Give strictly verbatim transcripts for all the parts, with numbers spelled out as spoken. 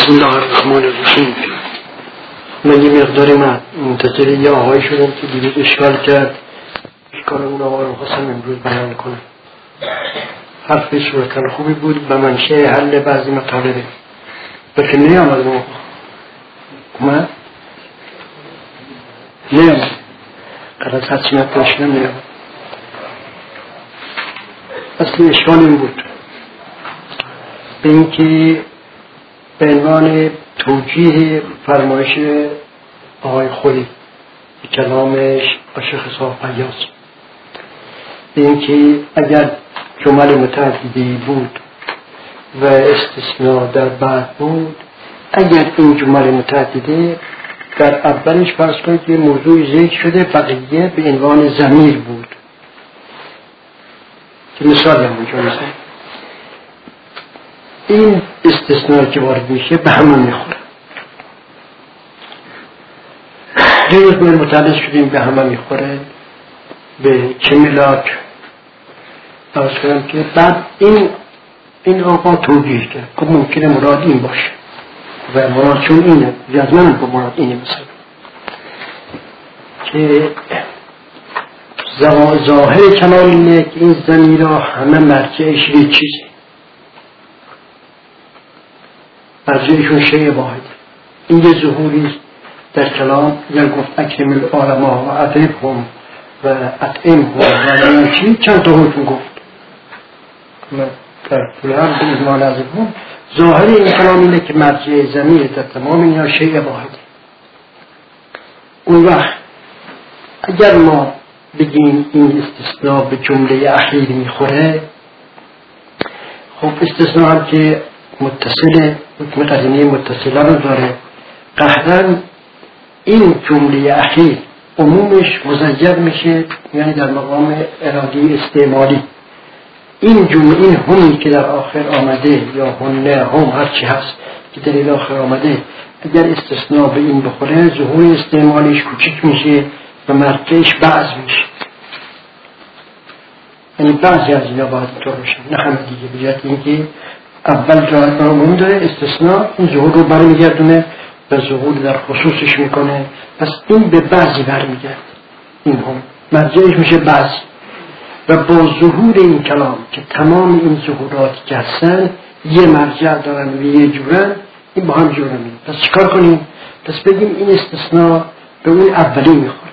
بسم الله الرحمن الرحیم. من یه مقداری منتظر یه آقایی شدم که دیگه اشکال کرد اشکال اون آقا رو خواستم امروز بیان کنم. حرف صورتاً خوبی بود و منشه حل بعضی مطالبه بلکه نیامد اون آقا اومد نیامد قرار حتمیت داشتم نیامد. اصلی اشکال این بود به اینکه به عنوان توجیه فرمایش آقای خوری به کلامش با شیخ صاحب پیاس به اینکه اگر جمل متعددی بود و استثناء در بعد بود، اگر این جمل متعدده در اولش فرض کنید که موضوع ذکر شده بقیه به عنوان ضمیر بود که مثال هم اونجا مثال این استثناء که وارد میشه به همون میخوره. دیروز ما متعلق شدیم به همه میخوره به چه ملاک فرض کنم که بعد این این آقا توجیه کرد که ممکنه مراد این باشه و مراد چون اینه یادمانم که مراد اینه مثلا که ظاهر کلام اینه که این ضمیرها همه مرجعش یک چیزه، مرجعشون شیء واحد. این یه ظهوری در کلام یا گفت اکرم العلماء و ادبهم و اطعمهم و نوچی چند تا حکم گفت در طول هم به ایمان ازهم. ظاهر این کلام اینه که مرجع ضمیر در تمام اینا شیء واحد. اون وقت اگر ما بگیم این استثناء به جمله اخیر میخوره، خب استثناء هم که متصله حکم قرینه متصله رو داره، قهرن این جمله اخیر عمومش مزید میشه، یعنی در مقام ارادی استعمالی. این جمله این همی که در آخر آمده یا هنه هم هرچی هست که در این آخر آمده، اگر استثناء به این بخوره ظهور استعمالیش کوچیک میشه و مرجعش بعض میشه، یعنی بعضی از اینا باید طور بشن نه همه دیگه. بجرد اینکه اول جای برامون داره استثناء این ظهور رو برمیگردونه و ظهور در خصوصش میکنه، پس این به بعضی برمیگرد، این هم مرجعش میشه بعضی. و با ظهور این کلام که تمام این ظهوراتی که هستن یه مرجع دارن و یه جورن، این با هم جورن میگن. پس چکار کنیم؟ پس بگیم این استثناء به اون اولی میخوره،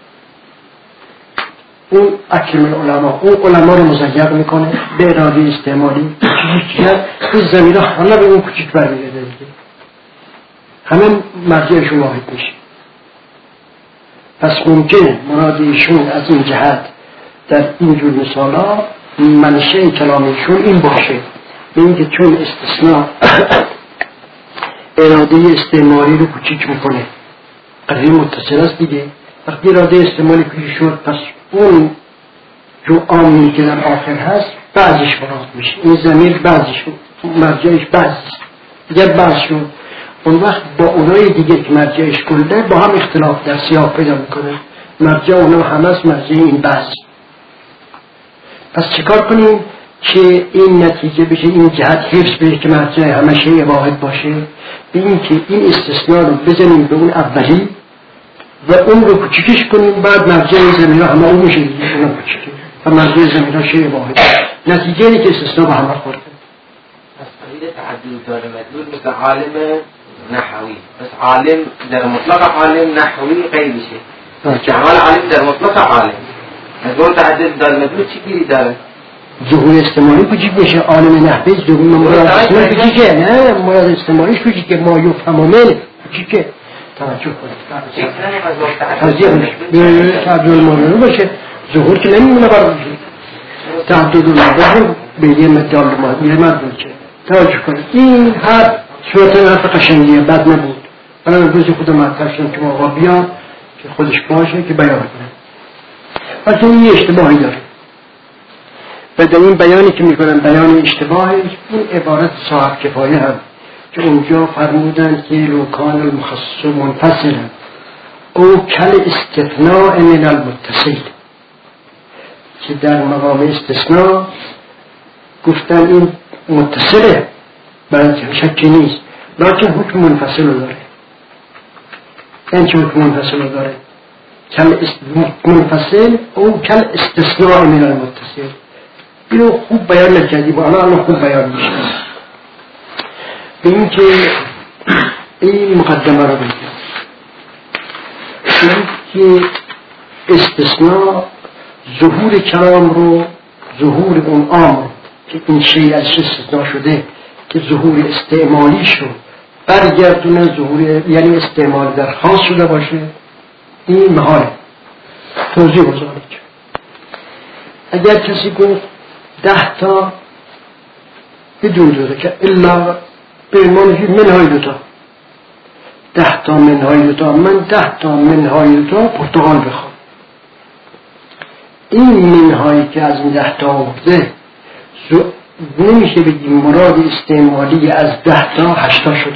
اون اکرم العلماء اون علما رو مزید میکنه به اراده استعمالی کوچیک‌تر، این ضمیرها همه به اون کوچیک برمیگرده دیگه، همه مرجعشون واحد میشه. پس ممکنه مراد ایشون از این جهت در اینجور مثالا منشأ کلامشون این باشه، به اینکه چون استثناء اراده استعمالی رو کوچیک میکنه، قضیه متصل است دیگه. وقتی اراده استعمالی کوچیک شد، پس اون جو عامی که در آخر هست بعضش مراد میشه، این ضمیر بعضش مرجعش بعض دیگر بعض شد. اون وقت با اونای دیگه که مرجعش کله با هم اختلاف در سیاق پیدا میکنه، مرجع اونا هم هست مرجع این بعض. پس چیکار کنیم که این نتیجه بشه، این جهت حفظ بشه که مرجع همه شیء واحد باشه، به این که این استثناء رو بزنیم به اون اولی و اون رو کوچیکش کنیم، بعد مرجع زمینه همه اون میشه دیگه، اون رو کوچیکش و مرجع زمینه شیء واحد. نتیجه اینه که استثناء به همه خورده. از قبیل تعدد داره مدلول مثل عالم نحوی، بس عالم در مطلق عالم نحوی غیر میشه که عمل عالم در مطلق عالم از اون تعدد داره مدلول چی گیری داره؟ ظهور استعمالی کوچیک میشه، عالم نحوی ظهور مراد استعمالی کوچیکه، نه مراد استعمالیش کوچیکه، ما یفهم من کوچیکه. توجه کنید توجه تعدد المعنی باشه، ظهور که نمیمونه برای تعدد المعنی به یه مدال ما میره مدل که توجه کنید. این هر صورت حرف قشنگیه، بد نبود. من امروز خودم مطرح شدم که آقا بیاد که خودش باشه که بیان کنه، وقتی این یه اشتباهی داره و در این بیانی که میکنن بیان اشتباهی، این عبارت صاحب کفایه هم که اونجا فرمودن که لوکان المخصص منفصل او کل استثناء من المتصل، که در مقام استثناء گفتن این متصله برای شکی نیست، لکن حکم منفصل رو داره. این چه حکم منفصل رو داره؟ کل منفصل او کل استثناء من المتصل. اینو خوب بیان نکردی با الان الان خوب بیان میشه. به این که این مقدمه رو بگیم این که استثناء ظهور کلام رو، ظهور اون آم که این شیء از استثناء شده که ظهور استعمالی شو برگردونه ظهور، یعنی استعمال در خاص شده باشه، این محاله. توضیح بزارید اگر کسی گفت ده تا بدون دوتا که الا به ایمانشی منهای دوتا، ده تا منهای دوتا، من ده تا منهای دوتا پرتقال بخوام، این منهایی که از این ده تا آورده نمیشه بگیم مراد استعمالی از ده تا هشتا شده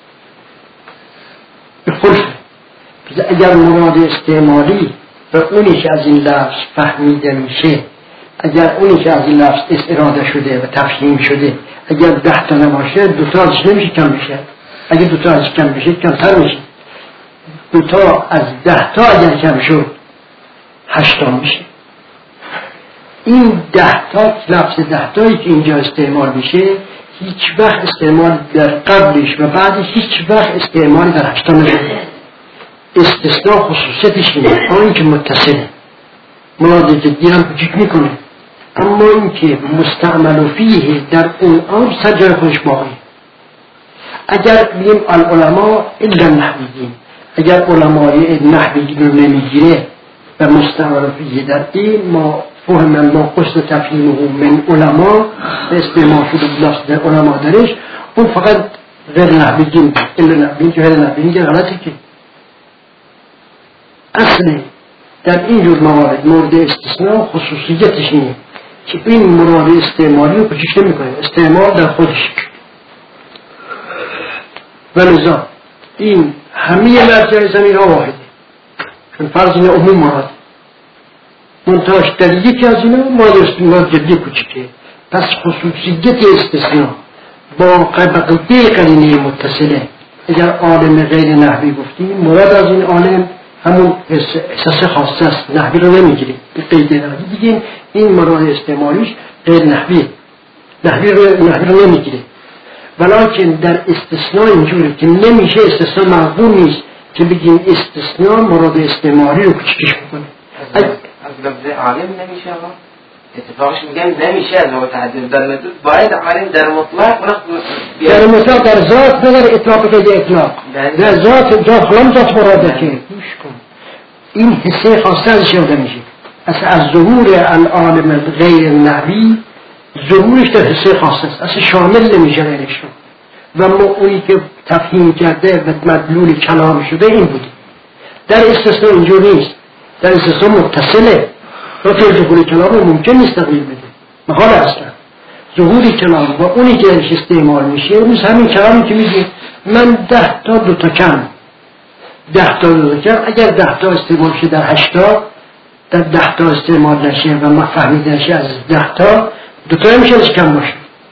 به خلفه. اگر مراد استعمالی و اونی که از این لفظ فهمیده میشه، اگر اونی که از این لفظ اراده شده و تفهیم شده اگر ده تا نباشه دوتا ازش نمیشه کم بشه، اگر دوتا ازش کم بشه کمتر میشه، دوتا از ده تا اگر کم شد هشتا میشه. این ده تا لفظ ده تایی که اینجا استعمال میشه هیچ وقت استعمال در قبلش و بعدش هیچ وقت استعمال در هشتا نشده. استثناء خصوصیتش اینه، آن که متصله مراد جدی هم کوچیک میکنه، اما این که مستعمل فیه در اون آن سر جای خودش باقی. اگر بگیم العلماء الا نحویین، اگر علمای نحویین رو نمیگیره و مستعمل فیه در این ما فهم ما قصد تفهیمه من علماء به استعمال شده بلافظ در علماء درش، اون فقط غیر نحویین الا نحویین که غیر نحویین که غلطه. که اصل در این جور موارد مورد استثناء خصوصیتش اینه که این مراد استعمالی رو کوچیک نمی‌کنه، استعمال در خودش. ولذا این همه مرجع زمین ها واحده، چون فرض اینه عموم مراد منتهاش در یکی از اینا مراد استثناء جدی کوچیکه. پس خصوصیت استثناء با بقیه قرینه متصله. اگر عالم غیر نحوی گفتیم مراد از این عالم همون احساس خاصه است، نحوی رو نمیگیریم به قید نحوی دیگه. این مراد استعمالیش غیر نحوی نحوی رو نحوی رو نمیگیره. ولیکن در استثناء اینجوری که نمیشه استثناء مقبول نیست که بگیم استثناء مراد استعمالی رو کوچیکش بکنه. از لفظ عالم نمیشه آقا، اتفاقش میگن نمیشه از نوع تعدیل در مدود باید عالم در مطلق در مطلق در ذات بگر اطلاق که اطلاق در ذات داخلم ذات مراده که گوش کن این حسه خاصه ازش یاده میشه. اصلا از ظهور العالم غیر نحوی ظهورش در حسه خاصه است، اصلا شامل نمیشه غیرش رو. و ما اونی که تفهیم کرده و مدلول کلام شده این بودی. در استثناء اینجور نیست، در استثناء متصله و تو ظهور کلام رو ممکن نیست تغییر بده، محال اصلا. ظهور کلام و اونی که ازش استعمال میشه مثل همین کلامی که میگه من ده تا دو تا کم، ده تا دو تا کم، اگر ده تا استعمال شه در هشتا، در ده تا استعمال نشه و ما فهمیده نشه از ده تا دو تا همیشه ازش کم باشه.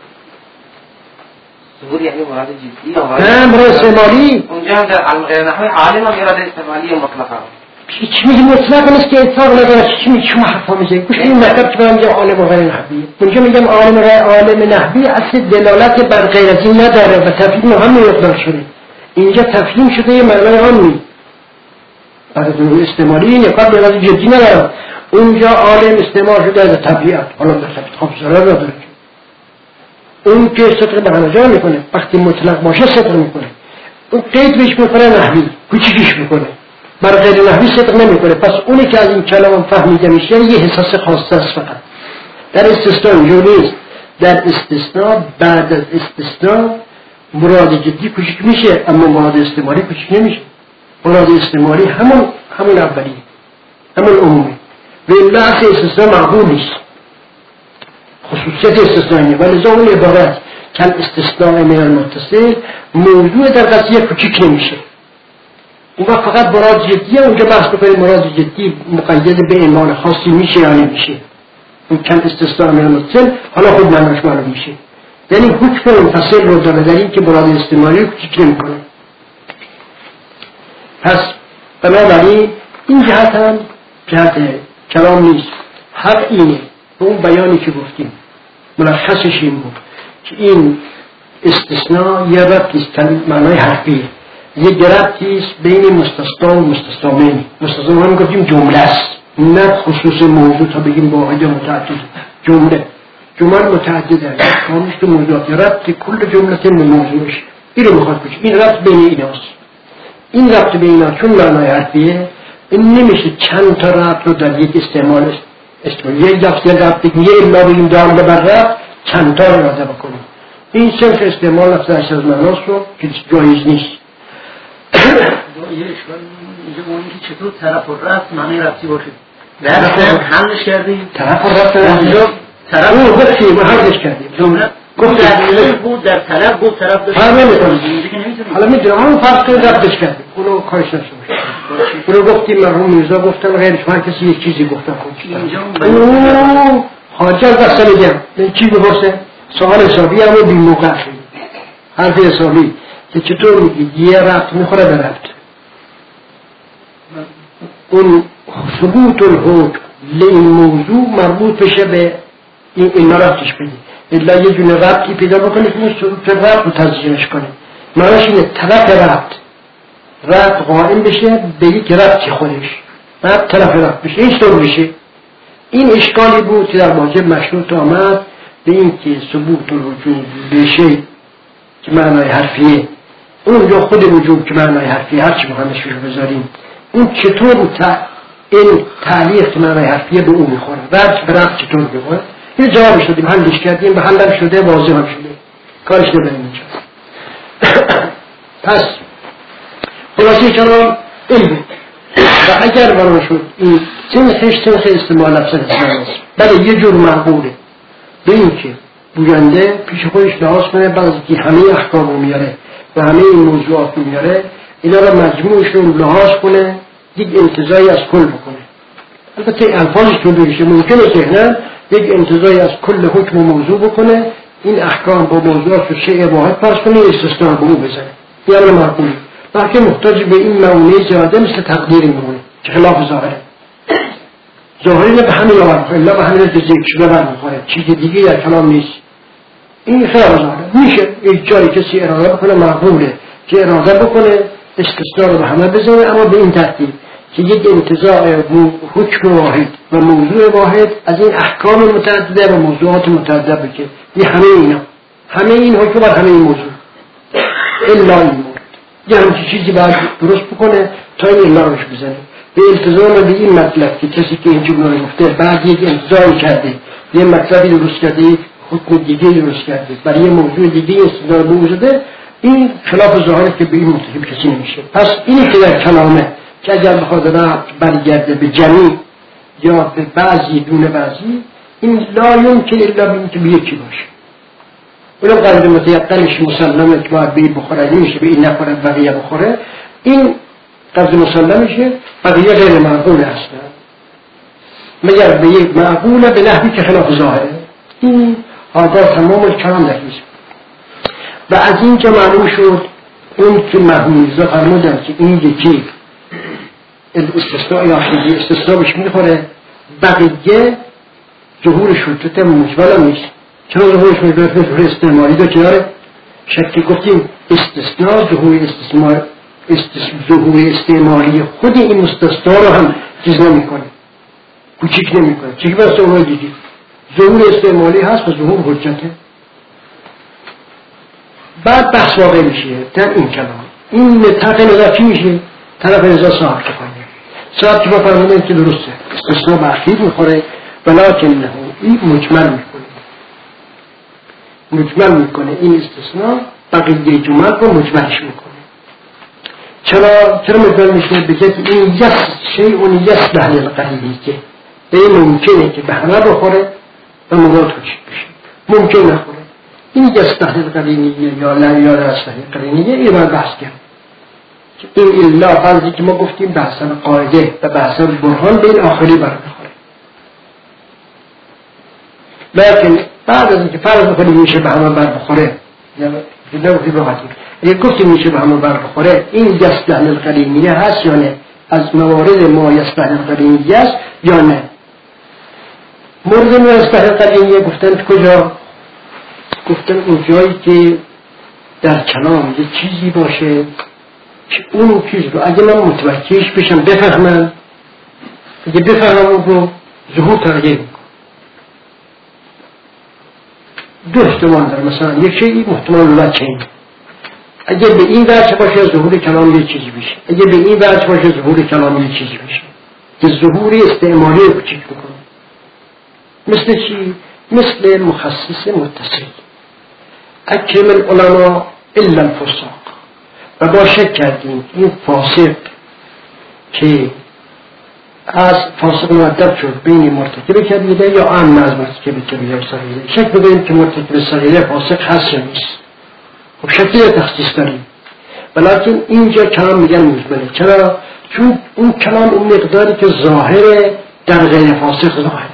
ظهور یعنی مراد جدی یا نه مراد استعمالی. اونجا هم در علم غیر نحوی عالم هم مراد استعمالی و مطلقا هیچ میگه مطلق نیست که اطلاق نداره. چی میگه شما حرفا میزنید؟ گوش این مطلب که من میگم عالم و غیر نحوی، اونجا میگم عالم غیر عالم نحوی اصل دلالت بر غیر از این نداره و تفهیم هم مقدار شده. اینجا تفهیم شده یه معنای عامی، بعد ظهور استعمالی اینه، قبل از جدی نداره. اونجا عالم استعمال شده از طبیعت، حالا به طبیعت خب ضرر نداره. اون که صدق به همه جا میکنه، وقتی مطلق باشه صدق میکنه، اون قید بهش میکنه نحوی، کوچیکش میکنه، بر غیر نحوی صدق نمیکنه. پس اونی که از این کلام فهمیده میشه یه حساس خاصه است فقط. در استثناء اینجور نیست. در استثناء بعد از استثناء مراد جدی کوچیک میشه اما مراد استعمالی کوچیک نمیشه. مراد استعمالی همون همون اولیه، همون عمومی و این لحظه استثناء مقبول نیست. خصوصیت استثنائیه ولی لذا اون عبارت کل استثناء من المتصل موضوع در قضیه کوچیک نمیشه. اون وقت فقط مراد جدیه، اونجا بحث بکنیم مراد جدی مقید به ایمان خاصی میشه یا نمیشه. اون کل استثناء من المتصل حالا خود معناش معلوم میشه. یعنی حکم منفصل رو داره در این که مراد استعمالی رو کوچیک نمی‌کنه. پس بنابراین این جهت هم جهت کلام نیست، حق اینه به اون بیانی که گفتیم ملخصش این بود که این استثناء یه ربطی است معنای حرفیه، یک ربطی است بین مستثنا و مستثنی. مستثنا هم گفتیم جمله است، نه خصوص موضوع تا بگیم واحد یا متعدد. جمله جمل متعدده کامش تو موضوعات ربط کل جمله به موضوعش این رو میخواد بشه. این ربط بین ایناست. این ربط بین اینا چون معنای حرفیه این نمیشه چند تا ربط رو در یک استعمال استعمال یک لفظ یک ربط بگیم یه الا بگیم دارم بر ربط چند تا رو اراده بکنیم. این صرف استعمال لفظ اشتراز مناس رو که جایز نیست. یه اشکال اینجا با اینکه چطور طرف و ربط معنی ربطی باشه درستم حملش کردیم طرف و ربط اینجا طرف اون گفتیم و حملش کردیم جمله گفت در بود در طرف بود طرف داشت همه میتونیم حالا میدونم همون فرق کنیم ربطش کردیم اونو کارش نشده اونو گفتیم مرحوم میرزا گفتن غیرش هر کسی یک چیزی گفتن خود اونو حاجه از دسته میگم این چی بپرسه سوال حسابی همون بی موقع حرف حسابی که چطور میگی یه ربط میخوره به ربط اون ثبوت الحکم لین موضوع مربوط بشه به این این ربطش بدی الا یه جون ربطی پیدا بکنی که این ثبوت ربط رو تزیینش کنی معناش اینه طرف ربط ربط قائم بشه به یک ربطی خودش ربط طرف ربط بشه این طور بشه. این اشکالی بود که در واجب مشروط آمد به این که ثبوت الوجود بشه که معنای حرفیه اونجا خود وجود که معنای حرفیه هرچی مهمش رو بذاریم اون چطور تا این تعلیق که معنای حرفیه به اون میخوره ربط به ربط چطور بخوره این جواب شدیم حلش کردیم به حلم شده واضح هم شده کارش نبریم اینجا. پس خلاصی کلام علم و اگر برای شد این تنخش تنخ استعمال لفظ استعمال است بله یه جور معقوله به این که بوینده پیش خودش لحاظ کنه بعضی که همه احکام رو میاره و همه این موضوعات رو میاره اینا رو مجموعشون لحاظ کنه یک انتزاعی از کل بکنه. البته الفاظش رو بگیشه ممکنه ذهنن یک انتزاعی از کل حکم و موضوع بکنه این احکام با موضوعات رو شیء واحد پرس کنه استثناء به او بزنه این امر معقوله بلکه محتاج به این نمونه زیاده مثل تقدیر میمونه که خلاف ظاهره ظاهری به همین آورد الا به همین ذکر شده برمیخوره چیز دیگه در کلام نیست. این خلاف ظاهره میشه یک جایی کسی اراده بکنه معقوله که اراده بکنه استثناء رو به همه بزنه اما به این ترتیب که یک انتزاع حکم واحد و موضوع واحد از این احکام متعدده و موضوعات متعدده بکه یه همه اینا همه این حکم و همه این موضوع الا این مورد یه همچی چیزی باید درست بکنه تا این الا روش بزنه به التزام به این مطلب که کسی که این جمله رو گفته بعد یک انتزاعی کرده یه مطلبی درست کرده حکم دیگه درست کرده برای یه موضوع دیگه استدلال به او زده این خلاف ظاهره که به این مرتکب کسی نمیشه. پس اینی که در کلامه که اگر بخواد ربط برگرده به جمعی یا به بعضی دون بعضی این لا یمکن الا به اینکه به یکی باشه اونم قرد متیقنش مسلمه که باید به این بخوره نمیشه به این نخوره بقیه بخوره این قرد مسلمشه بقیه غیر معقول هستن مگر به یک معقوله به نحوی که خلاف ظاهره. این آدار تمام کلام در نیست و از این که معلوم شد اون که محموزه فرمودن که این یکی استثناء یا خیلی استثناء بهش میخوره بقیه ظهور شدت مجمل هم نیست. چرا ظهورش مجمل ظهور استعمالی دا کناره شکلی گفتیم استثناء ظهور استثناء ظهور استعمالی خود این مستثناء رو هم چیز نمی کنه کوچیک نمی کنه چیزی بسته اونهای دیدی ظهور استعمالی هست و ظهور حجته. بعد بحث واقع میشه در این کلام این طرف نظر چی میشه؟ طرف نظر صاحب کفایه صاحب که با فرمودن که درسته استثناء به اخیر میخوره ولیکن نه این مجمل میکنه مجمل میکنه این استثناء بقیه جمل رو مجملش میکنه. چرا چرا مجمل میشه؟ بگه که این یک شیء اون یک به حل قریبی که به این ممکنه که به همه بخوره و مراد کوچیک بشه ممکن نخوره این یک استحلیل قرینیه یا لا یا استحلیل قرینیه این باید بحث کرد این الا فرضی که ما گفتیم بحثن قاعده و بحثن برهان به این آخری برمیخوره لیکن بعد از اینکه فرض بکنیم میشه به همه بر بخوره یا نوعی راحتی اگه گفتیم میشه به همه بر بخوره این یصلح للقرینیه هست یا نه؟ از موارد ما یصلح للقرینیه است یا نه؟ مورد ما یصلح للقرینیه گفتن کجا؟ گفتن اون جایی که در کلام یه چیزی باشه که اون چیز رو اگه من متوجهش بشم بفهمم، اگه بفهمم اون رو ظهور تغییر میکنه. دو احتمال داره، مثلا یک شیئی محتمل وجهین، اگه به این وجه باشه ظهور کلام یه چیزی بشه، اگه به این وجه باشه ظهور کلام یه چیزی بشه که ظهوری استعمالی کوچیک میکنه. مثل چی؟ مثل مخصص متصل. اکرم العلماء الا الفساق. و با شک کردیم این فاسق که از فاسق مؤدب شد بین مرتکب کبیره یا عام از مرتکب کبیره صغیره، شک بدیم که مرتکب صغیره فاسق هست یا نیست. خب شکلی تخصیص داریم، ولیکن اینجا کلام میگن مجمله. چرا؟ چون اون کلام اون مقداری که ظاهره در غیر فاسق ظاهره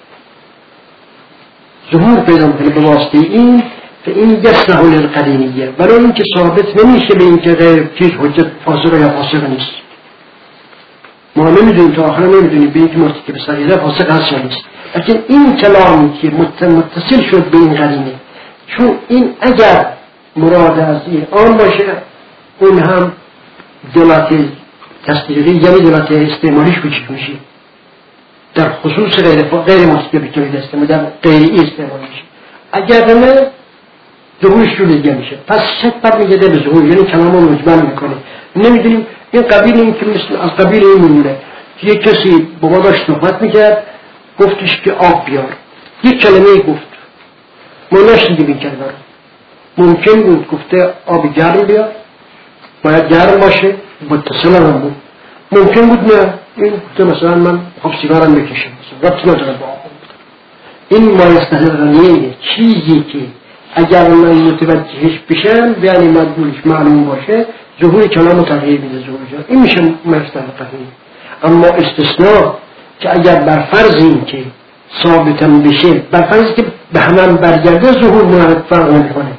ظهور پیدا میکنه به واسطه این، که این یصلح للقرینیه، برای اینکه ثابت نمیشه به اینکه غیر چیز حجت فاسق یا فاسق نیست. ما نمیدونیم تا آخر نمیدونیم به اینکه مرتکب صغیره فاسق هست یا نیست. لیکن این کلامی که متصل شد به این قرینه، چون این اگر مراد از این آن باشه اون هم دلالت تصدیقی یعنی دلالت استعمالیش کوچیک میشه در خصوص غیر غیر مرتکب که استعمال در غیر استعمال میشه. اگر نه ظهورش رو دیگه میشه. پس شک برمیگرده به ظهور، یعنی کلام رو مجمل میکنه. نمیدونیم این قبیل این که مثل از قبیل این میمونه که یک کسی با ما داشت صحبت میکرد، گفتش که آب بیار، یک کلمه گفت، ما نشنیدیم این کلمه رو. ممکن بود گفته آب گرم بیار، باید گرم باشه، متصل هم بود. ممکن بود نه، این گفته مثلا من خب سیگارم بکشم، ربطی نداره با آب. این ما یصلح للقرینیه، چیزی که اگر من متوجهش بشم یعنی مدلولش معلوم باشه ظهور کلام تغییر میده ظهور جا، این میشه ما یصلح للقرینیه. اما استثناء که اگر بر فرض این که ثابتم بشه، بر فرض که به همان برگرده ظهور مرد فرق نمیکنه.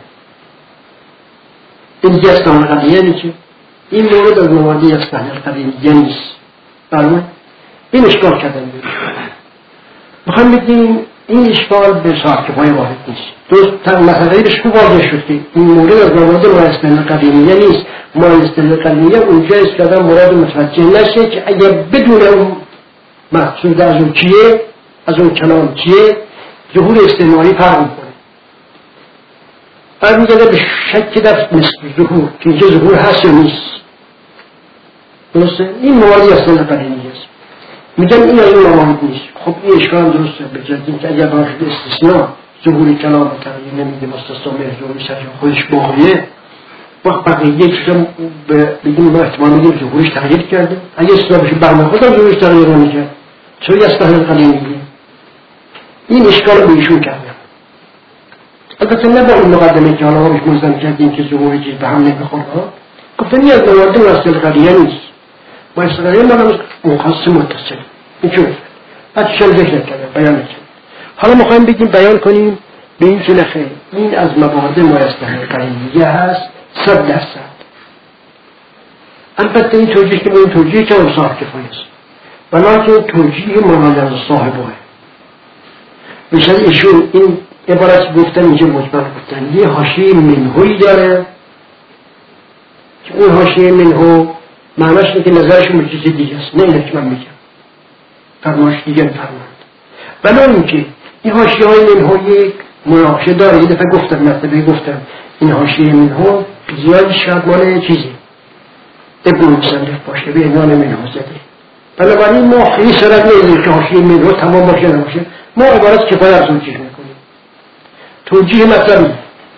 این یصلح للقرینیه نیست، این مورد از موارد یصلح للقرینیه نیست. برمون این اشکال کردن بود. میخوام بگیم این اشکال به صاحب کفایه واحد نیست. دوست مسئله بهش خوب واضح شد که این مورد از موارد ما یصلح للقرینیه نیست. ما یصلح للقرینیه اونجا است که آدم مراد متوجه نشه که اگر بدون اون مقصود از اون چیه، از اون کلام چیه، ظهور استعمالی فرق میکنه. برمیگرده به شک در مثل ظهور که اینجا ظهور هست یا نیست. درسته؟ این موارد یصلح للقرینیه است. میگن این از اون موارد نیست. خب این اشکال درسته بجردیم که اگر باید استثناء ظهور کلام تغییر نمیده، مستثنا محضوری سرش خودش باقیه، وقت بقیه چیزم بگیم ما احتمال میدیم ظهورش تغییر کرده. اگه استثناء بشه برنامه خود هم ظهورش تغییر نمیکرد، چرا یصلح للقرینیه؟ این اشکال رو ایشون کردم. البته نه با اون مقدمه که حالا ما بهش ملزم کردیم که ظهور چیز به هم نمیخوره. گفتن این از موارد یصلح للقرینیه نیست. با یصلح للقرینیه ما مخصص متصل اینجور بعد شل ذکر کرده بیان کرد. حالا میخوایم بگیم بیان کنیم به این که نخیر این از موارد ما یصلح للقرینیه هست صد درصد. البته این توجیه که این توجیه که اون صاحب کفایه است، ولیکن توجیه مراد از صاحبه. مثلا ایشون این عبارت گفتن اینجا مجمل گفتن یه حاشیه منهوی داره که اون حاشیه منهو معناش اینه که نظرشون چیز دیگه است، نه اینه که من میگم فرماش دیگر فرماند. ولی اینکه این حاشیه های منهو یک مناقشه داره. یه دفعه گفتم مرتبه گفتم این حاشیه منهو زیادی شاید مال چیزی ابن مصنف باشه به عنوان منهو زده. بنابراین ما خیلی سرد نیدیم که حاشیه منهو تمام باشه نباشه، ما عبارت کفایه از توجیه میکنیم. توجیه مطلبی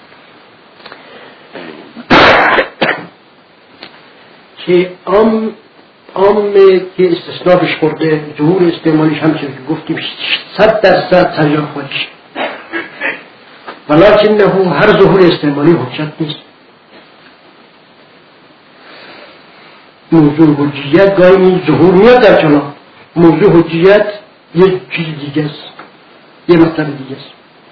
که عام عامه که استثناءش خورده ظهور استعمالیش همچنین که گفتیم صد درصد سرجان خودش، ولیکن نه هر ظهور استعمالی حجت نیست. موضوع حجیت گاهی ظهور میاد در کلام، موضوع حجیت یه چیز دیگه است، یه مطلب دیگه است.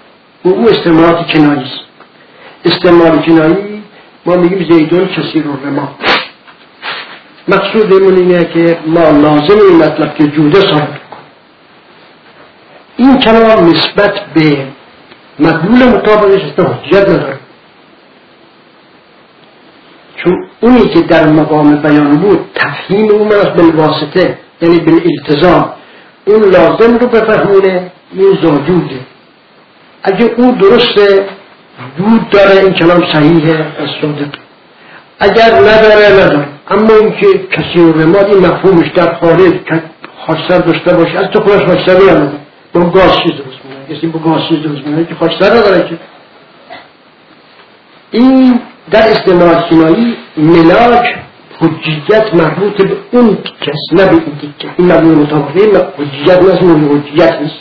و او استعمالات کنایی است. استعمال کنایی ما میگیم زیدون کسی رو رما. مقصودمون اینه که ما لازم این مطلب که جوده ثابت کنیم. این کلام نسبت به مدلول مطابقش حجت نداره، چون اونی که در مقام بیان بود تفهیم اون است بالواسطه، یعنی بالالتزام، اون لازم رو بفهمونه این زاجوده. اگه او درسته دود داره این کلام صحیحه از صادق، اگر نداره نداره. اما این که کسی رو رماد این مفهومش در خارج خاکستر داشته باشه، از تو خودش خاکستری هم نداره، با گاز چیز درست میکنه، کسی با گاز چیز درست میکنه که خاکستر نداره. که این در استعمال کنایی ملاک حجیت مربوط به اون کس، نه به این دیگه. این مبنی مطابقه حجیت نیست، موضوع حجیت نیست.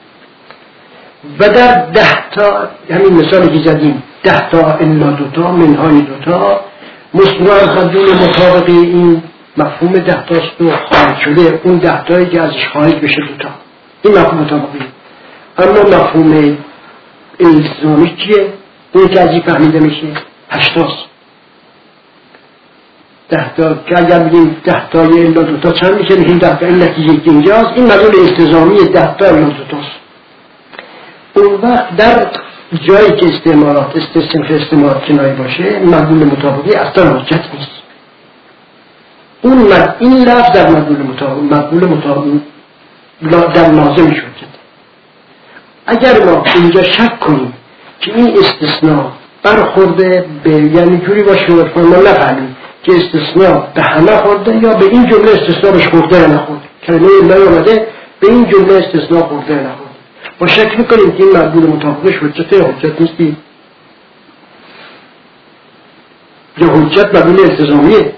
و در ده تا همین مثالی که زدیم، ده تا الا دوتا منهای دوتا مصنوع خدون مطابقه این مفهوم ده تاست و خارج شده اون ده تایی که ازش خارج بشه دوتا، این مفهوم مطابقه. اما مفهوم الزامی چیه؟ اون که از این فهمیده میشه هشتاست. ده تا که اگر بگیم ده تای الا دوتا چند میشه؟ میگیم ده تا این نتیجه که اینجاست، این مدلول التزامی ده تا الا دوتاست. اون وقت در جایی که استعمالات استثناء استعمالات کنایی باشه مدلول مطابقی اصلا حجت نیست. اون مد... این لفظ در مدلول مطابق مدلول مطابق در لازم شد. اگر ما اینجا شک کنیم که این استثناء برخورده به یعنی جوری باشه که ما نفهمیم که استثناء به همه خورده یا به این جمله استثناء بهش خورده یا نخورده، کلمه الله اومده به این جمله استثناء خورده یا نخورده، با شک میکنیم که این مدلول مطابقش حجته حجت نیستی یا حجت مدلول التزامیه.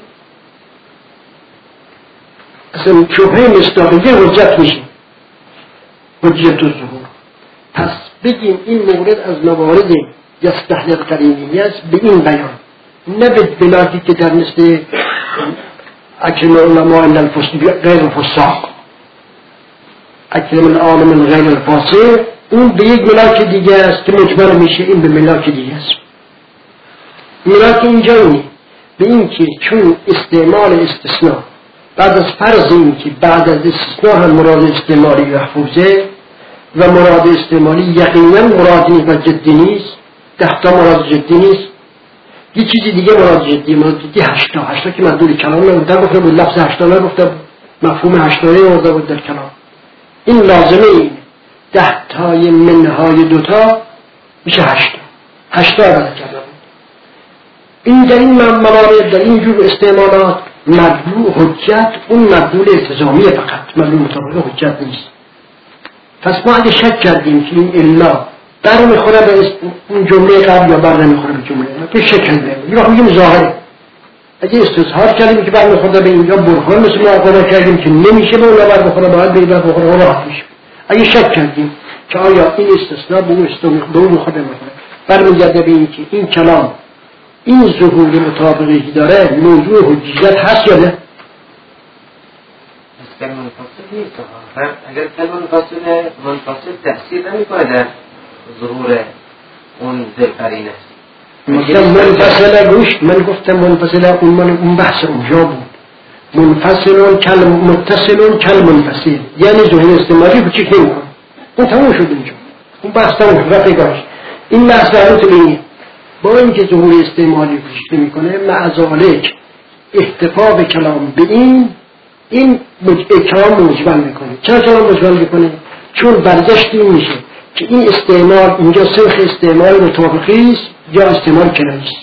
اصلا شبهه مصداقیه حجت میشه، حجت و ظهور. پس بگیم این مورد از موارد یستحیل قرینی است به این بیان، نه به بلاکی که در مثل اکرم علماء الفصل غیر الفصاق، اکرم العالم غیر الفاصل، اون به یک ملاک دیگه است که مجمل میشه، این به ملاک دیگه است. ملاک اینجا اینه به این که چون استعمال استثناء بعد از فرض این که بعد از استثناء هم مراد استعمالی محفوظه و مراد استعمالی یقینا مراد نیست و جدی نیست، ده تا مراد جدی نیست، یه چیزی دیگه مراد جدی مراد جدی هشتا هشتا که مدلول کلام نبوده گفته بود، لفظ هشتا نگفته، مفهوم هشتایی مرده بود در کلام. این لازمه این ده تای منهای دوتا میشه هشتا هشتا عدد کرده بود. این در این موارد در این جور استعمالات مدلول حجت اون مدلول التزامیه، فقط مدلول مطابقه حجت نیست. پس ما اگه شک کردیم که این الا بر میخوره به اون جمله قبل یا بر نمیخوره به جمله قبل، شک کردیم یا میگیم ظاهره. اگه استظهار کردیم که بر میخوره به اینجا برهان مثل ما کردیم که نمیشه به اون بر میخوره باید به این بر میخوره راحت میشه. اگه شک کردیم که آیا این استثناء به اون استثناء میخوره میخوره برمیگرده به این که این کلام این ظهور مطابقی که داره موضوع حجیت هست یا نه؟ کلمه منفصل نیست. اگر کلمه منفصل منفصل تأثیر نمیکنه در ظهور اون ذکرینه. مثلا منفصل گوش من گفتم منفصل اون من اون بحث اونجا بود. منفصل کلمه متصل کلمه منفصل یعنی ظهور استعمالی کوچیک نمیکنه. اون تموم شد اینجا. اون بحث تموم شد رفیقاش. این بحث هنوز اینه. با اینکه ظهور استعمالی کوچیک نمیکنه مع ذالک اکتفا به کلام به این این کلام مجمل میکنه. چرا کلام مجمل میکنه؟ چون برگشت این میشه که این استعمال اینجا صرف استعمال مطابقی است یا استعمال کنایی است.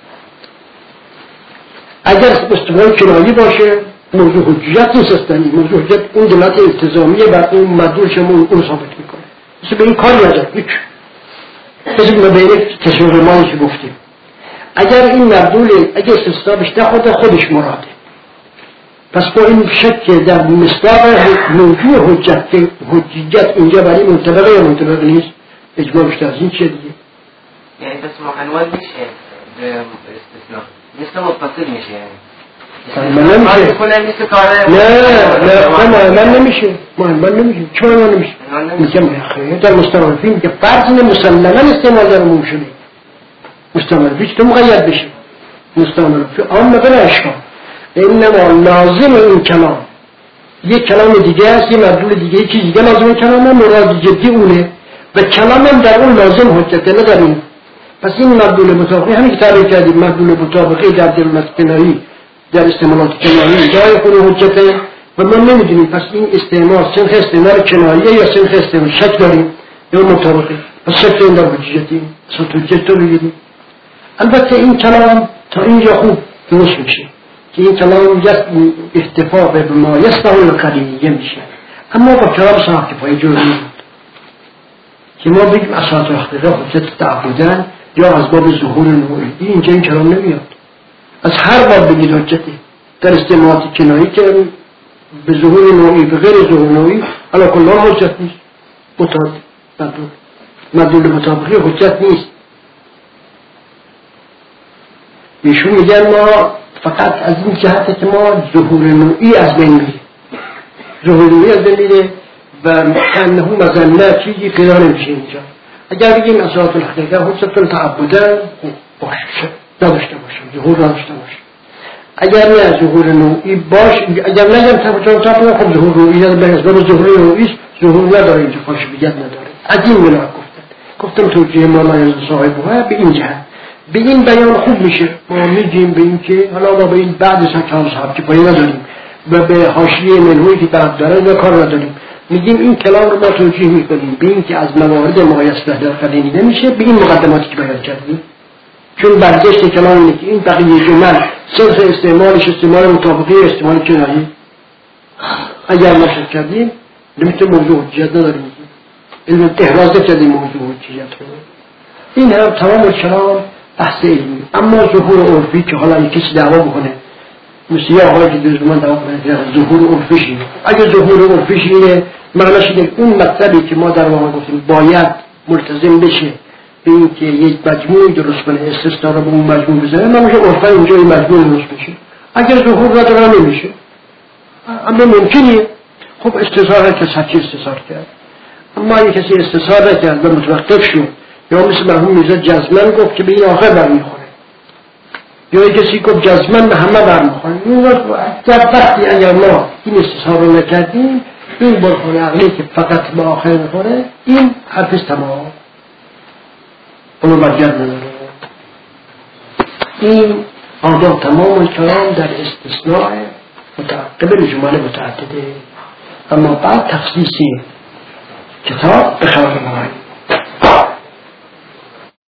اگر استعمال کنایی باشه موضوع حجیت نیست، موضوع حجیت اون دلالت التزامیه و اون مدلول شما اون ثابت میکنه. مثل به این کاری نداره هیچ. مثل ما به این تشریح رمانی که گفتیم اگر این مدلول اگر استثناء بیشتر خود خودش مراده، پس با این شک در مصداق موضوع حجت که حجیت اینجا برای منطبقه یا منطبقه نیست اجماع بیشتر از این چیه دیگه؟ یعنی پس معنوان میشه استثناء مثل متصل میشه، یعنی من نمیشه نه نه من نمیشه من نمیشه چون من نمیشه میگم خیلی در مستمرفی میگه فرض مسلما استعمال در عموم شده مستمرفی تو مقید بشه مستمرفی آن مقدر اشکال اینما لازم این کلام یک کلام دیگه است یه مدلول دیگه یکی دیگه لازم کلامه مراد جدی اونه و کلامم در اون لازم حجته نداریم پس این مدلول مطابقی همین که تعریف کردیم مدلول مطابقی در دلالت کنایی در استعمالات کنایی جای خود حجته و ما نمیدونیم پس این استعمال سنخ استعمال کناییه یا سنخ استعمال شک داریم یا مطابقی پس شک داریم در حجتی اصلا حجت رو بگیریم البته این کلام تا اینجا خوب درست میشه که این کلام اکتفا به ما یسته القدیمیه میشه اما با کلام صاحب کفایی جور نمید که ما بگیم اساس اختلاف حجت تعبدن یا از باب ظهور نوعی اینجا این کلام نمیاد از هر باب بگید حجتی در استعمالات کنایی که به ظهور نوعی به غیر ظهور نوعی علا کلان حجت نیست مطابق مدلول مدلول مطابقی حجت نیست ایشون میگن ما فقط از این جهت که ما ظهور نوعی از بین میره ظهور نوعی از بین میره و انه مظنه چیزی پیدا نمیشه اینجا اگر بگیم اساس الحقیقه حجت تعبدن باشه نداشته باشه ظهور نداشته باشه اگر نه ظهور نوعی باش اگر نگم تفاوت تفاوت خب ظهور نوعی از بین از ظهور نوعی ظهور نداره اینجا خواهش بگید نداره از این بنا گفتن گفتم توجیه مولانا صاحبه به این جهت به این بیان خوب میشه ما میگیم به این که حالا ما به این بعد از کلام صاحب که پایی نداریم و به حاشیه منهوی که طرف داره نه کار نداریم میگیم این کلام رو ما توجیه میکنیم به این که از موارد مایسته در قدینی نمیشه به این مقدماتی که بیان کردیم چون برگشت کلام اینه که این بقیه جمل صرف استعمالش استعمال مطابقی استعمال کنایی اگر ما شد کردیم نمیتون موضوع حجیت نداریم علم احراز کردیم موضوع حجیت رو این هم تمام کلام بحث علمی اما ظهور عرفی که حالا یک کسی دعوا بکنه مثل یا حالا که دوست من دعوا کنه ظهور عرفیش اینه اگه ظهور عرفیش اینه معنیش اینه اون مطلبی که ما در واقع گفتیم باید ملتزم بشه به این که یک مجموعی درست کنه استثنا رو به اون مجموع بزنه نمیشه عرفا اینجا این مجموع درست بشه اگر ظهور نداره نمیشه اما ممکنه خب استثار که سچی استثار کرد اما اگه کسی استثار نکرد و متوقف شد یا مثل مرحوم میرزا جزمن گفت که به این آخر برمیخوره یا کسی گفت جزمن به همه برمیخوره این وقتی اگر ما این استثار رو نکردیم این برخور عقلی که فقط به آخر میخوره این حرفش تمام اونو برگرد نداره این آداب تمام کلام در استثناء متعقب لجمال متعدده اما بعد تخصیص کتاب به خلاف مرائی